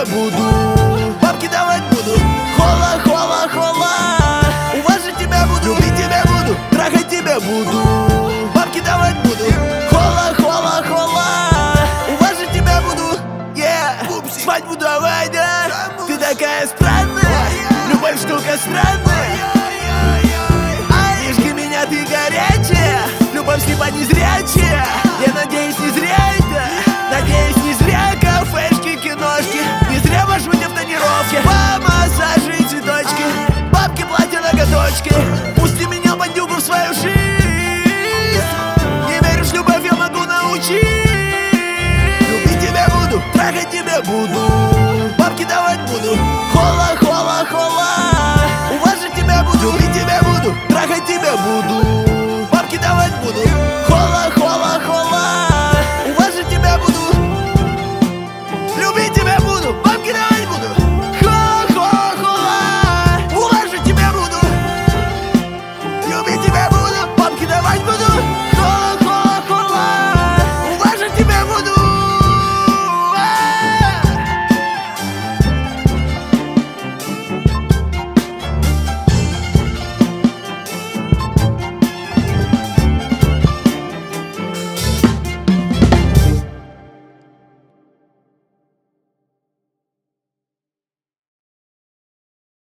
тебя буду, бабки давать буду. Хола, хола, хола, уважать тебя буду, любить тебя буду, трахать тебя буду, бабки давать буду. Хола, хола, хола, уважать тебя буду, спать буду, давай, да. Ты такая странная, любовь штука странная. Ай, жги меня, ты горячая, любовь слепа незрячая. Я надеюсь, не зря это, надеюсь, не зря кафешки, киношки, не зря вожу тебя в тонировке. По массажи и цветочки, бабки, платья, ноготочки. Пусти меня, бандюгу, в свою жизнь. Не веришь в любовь, я могу научить. Любить тебя буду, трахать тебя буду,